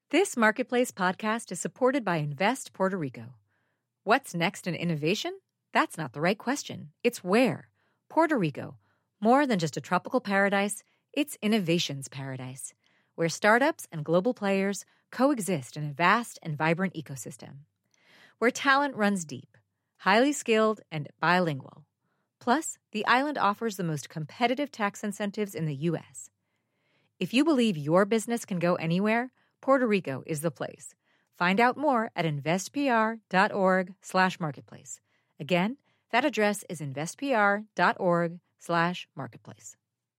This Marketplace podcast is supported by Invest Puerto Rico. What's next in innovation? That's not the right question. It's where. Puerto Rico. More than just a tropical paradise, it's innovation's paradise, where startups and global players coexist in a vast and vibrant ecosystem. Where talent runs deep, highly skilled, and bilingual. Plus, the island offers the most competitive tax incentives in the U.S. If you believe your business can go anywhere, Puerto Rico is the place. Find out more at investpr.org/marketplace. Again, that address is investpr.org/marketplace.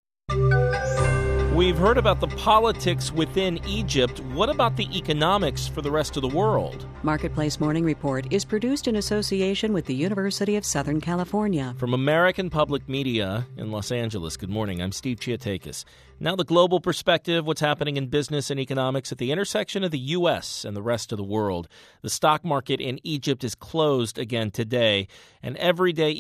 We've heard about the politics within Egypt. What about the economics for the rest of the world? Marketplace Morning Report is produced in association with the University of Southern California. From American Public Media in Los Angeles, good morning. I'm Steve Chiatakis. Now the global perspective, what's happening in business and economics at the intersection of the U.S. and the rest of the world. The stock market in Egypt is closed again today, and everyday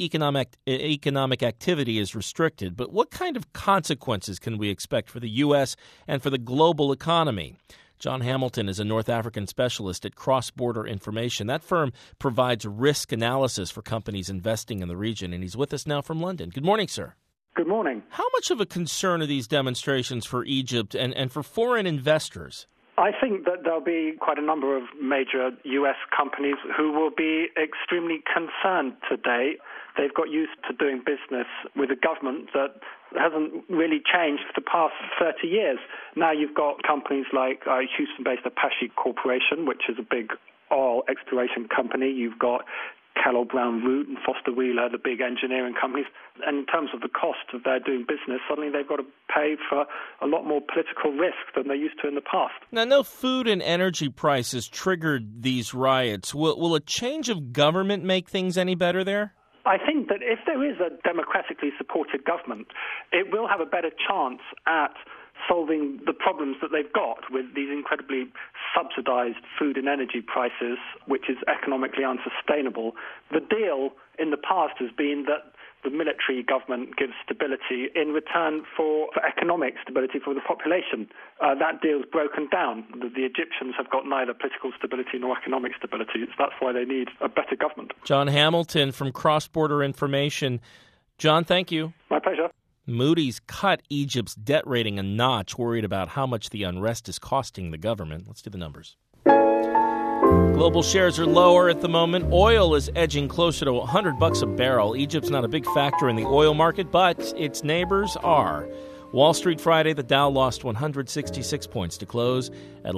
economic activity is restricted. But what kind of consequences can we expect for the U.S. and for the global economy? John Hamilton is a North African specialist at Cross Border Information. That firm provides risk analysis for companies investing in the region, and he's with us now from London. Good morning, sir. Good morning. How much of a concern are these demonstrations for Egypt and for foreign investors? I think that there'll be quite a number of major U.S. companies who will be extremely concerned today. They've got used to doing business with a government that hasn't really changed for the past 30 years. Now you've got companies like Houston-based Apache Corporation, which is a big oil exploration company. You've got Kellogg Brown Root and Foster Wheeler, the big engineering companies. And in terms of the cost of their doing business, suddenly they've got to pay for a lot more political risk than they used to in the past. Now, I know food and energy prices triggered these riots. Will a change of government make things any better there? I think that if there is a democratically supported government, it will have a better chance at solving the problems that they've got with these incredibly subsidized food and energy prices, which is economically unsustainable. The deal in the past has been that the military government gives stability in return for economic stability for the population. That deal's broken down. The Egyptians have got neither political stability nor economic stability. That's why they need a better government. John Hamilton from Cross Border Information. John, thank you. My pleasure. Moody's cut Egypt's debt rating a notch, worried about how much the unrest is costing the government. Let's do the numbers. Global shares are lower at the moment. Oil is edging closer to $100 a barrel. Egypt's not a big factor in the oil market, but its neighbors are. Wall Street Friday, the Dow lost 166 points to close at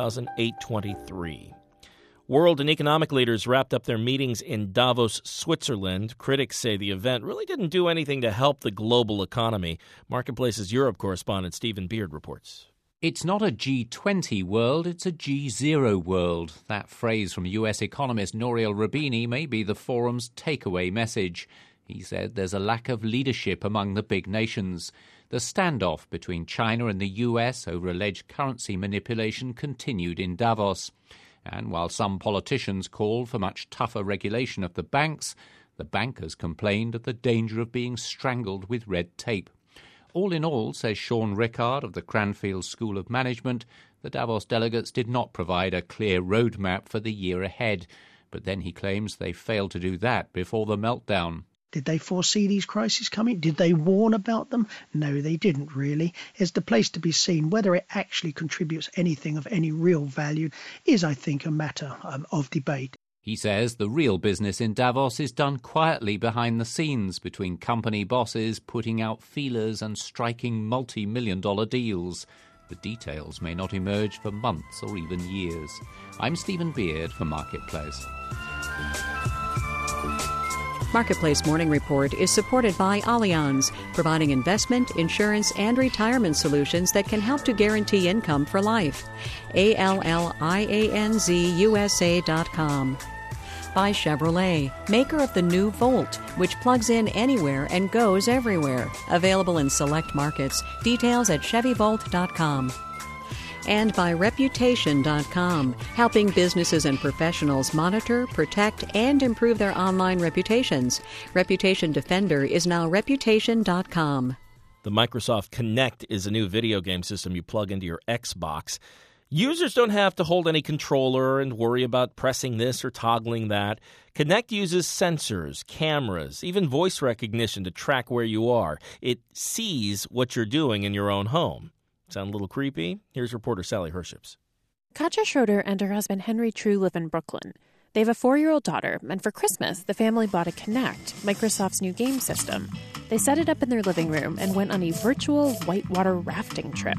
11,823. World and economic leaders wrapped up their meetings in Davos, Switzerland. Critics say the event really didn't do anything to help the global economy. Marketplace's Europe correspondent Stephen Beard reports. It's not a G20 world, it's a G0 world. That phrase from US economist Nouriel Roubini may be the forum's takeaway message. He said there's a lack of leadership among the big nations. The standoff between China and the US over alleged currency manipulation continued in Davos. And while some politicians called for much tougher regulation of the banks, the bankers complained of the danger of being strangled with red tape. All in all, says Sean Rickard of the Cranfield School of Management, the Davos delegates did not provide a clear roadmap for the year ahead. But then he claims they failed to do that before the meltdown. Did they foresee these crises coming? Did they warn about them? No, they didn't really. It's the place to be seen. Whether it actually contributes anything of any real value is, I think, a matter of debate. He says the real business in Davos is done quietly behind the scenes between company bosses putting out feelers and striking multi-million-dollar deals. The details may not emerge for months or even years. I'm Stephen Beard for Marketplace. Marketplace Morning Report is supported by Allianz, providing investment, insurance, and retirement solutions that can help to guarantee income for life. ALLIANZUSA.com. By Chevrolet, maker of the new Volt, which plugs in anywhere and goes everywhere. Available in select markets. Details at ChevyVolt.com. And by Reputation.com, helping businesses and professionals monitor, protect, and improve their online reputations. Reputation Defender is now Reputation.com. The Microsoft Kinect is a new video game system you plug into your Xbox. Users don't have to hold any controller and worry about pressing this or toggling that. Kinect uses sensors, cameras, even voice recognition to track where you are. It sees what you're doing in your own home. Sound a little creepy? Here's reporter Sally Herships. Katja Schroeder and her husband Henry True live in Brooklyn. They have a 4-year-old daughter, and for Christmas, the family bought a Kinect, Microsoft's new game system. They set it up in their living room and went on a virtual whitewater rafting trip.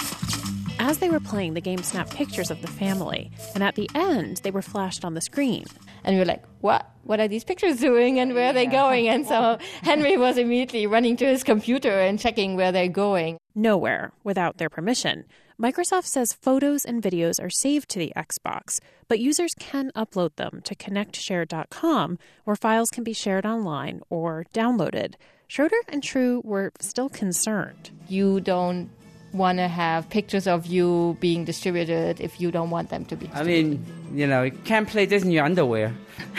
As they were playing, the game snapped pictures of the family, and at the end, they were flashed on the screen. And we were like, what are these pictures doing and where are they going? And so Henry was immediately running to his computer and checking where they're going. Nowhere without their permission. Microsoft says photos and videos are saved to the Xbox, but users can upload them to connectshare.com, where files can be shared online or downloaded. Schroeder and True were still concerned. You don't want to have pictures of you being distributed if you don't want them to be distributed. You can't play this in your underwear.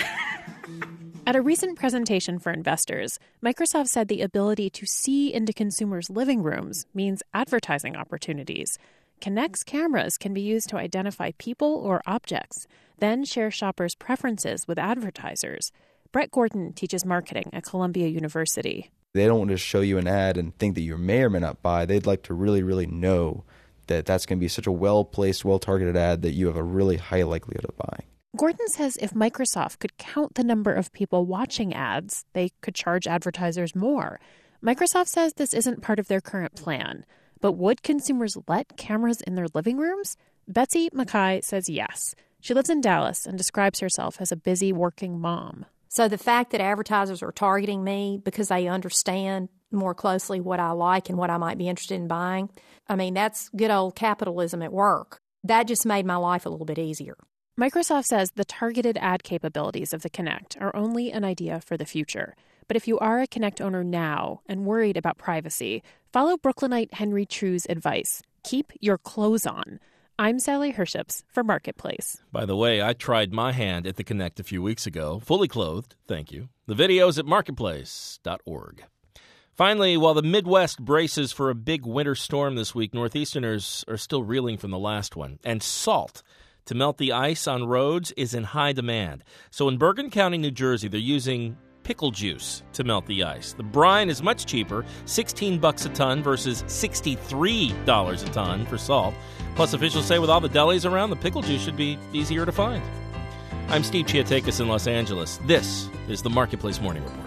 At a recent presentation for investors, Microsoft said the ability to see into consumers' living rooms means advertising opportunities. Kinect's cameras can be used to identify people or objects, then share shoppers' preferences with advertisers. Brett Gordon teaches marketing at Columbia University. They don't want to show you an ad and think that you may or may not buy. They'd like to really, really know that that's going to be such a well-placed, well-targeted ad that you have a really high likelihood of buying. Gordon says if Microsoft could count the number of people watching ads, they could charge advertisers more. Microsoft says this isn't part of their current plan. But would consumers let cameras in their living rooms? Betsy Mackay says yes. She lives in Dallas and describes herself as a busy working mom. So the fact that advertisers are targeting me because they understand more closely what I like and what I might be interested in buying, that's good old capitalism at work. That just made my life a little bit easier. Microsoft says the targeted ad capabilities of the Kinect are only an idea for the future. But if you are a Kinect owner now and worried about privacy, follow Brooklynite Henry True's advice. Keep your clothes on. I'm Sally Herships for Marketplace. By the way, I tried my hand at the Kinect a few weeks ago, fully clothed, thank you. The video's at marketplace.org. Finally, while the Midwest braces for a big winter storm this week, Northeasterners are still reeling from the last one. And salt to melt the ice on roads is in high demand. So in Bergen County, New Jersey, they're using pickle juice to melt the ice. The brine is much cheaper, $16 a ton versus $63 a ton for salt. Plus, officials say with all the delis around, the pickle juice should be easier to find. I'm Steve Chiatakis in Los Angeles. This is the Marketplace Morning Report.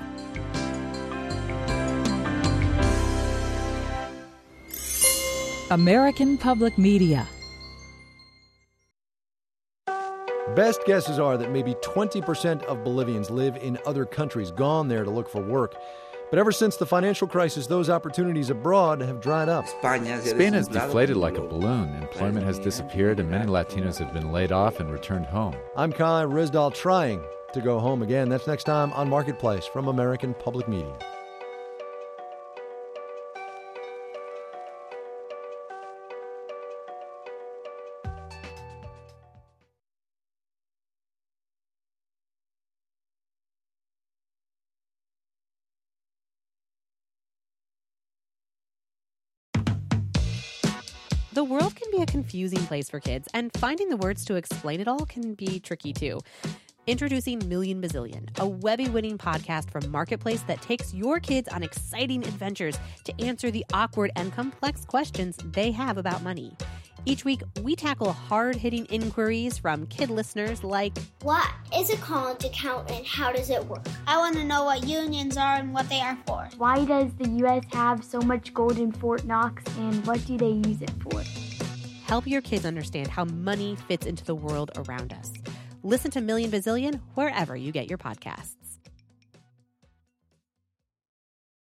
American Public Media. Best guesses are that maybe 20% of Bolivians live in other countries, gone there to look for work. But ever since the financial crisis, those opportunities abroad have dried up. Spain has deflated like a balloon. Employment has disappeared, and many Latinos have been laid off and returned home. I'm Kai Rizdal, trying to go home again. That's next time on Marketplace from American Public Media. The world can be a confusing place for kids, and finding the words to explain it all can be tricky too. Introducing Million Bazillion, a Webby-winning podcast from Marketplace that takes your kids on exciting adventures to answer the awkward and complex questions they have about money. Each week, we tackle hard-hitting inquiries from kid listeners like, what is a college account and how does it work? I want to know what unions are and what they are for. Why does the U.S. have so much gold in Fort Knox, and what do they use it for? Help your kids understand how money fits into the world around us. Listen to Million Bazillion wherever you get your podcasts.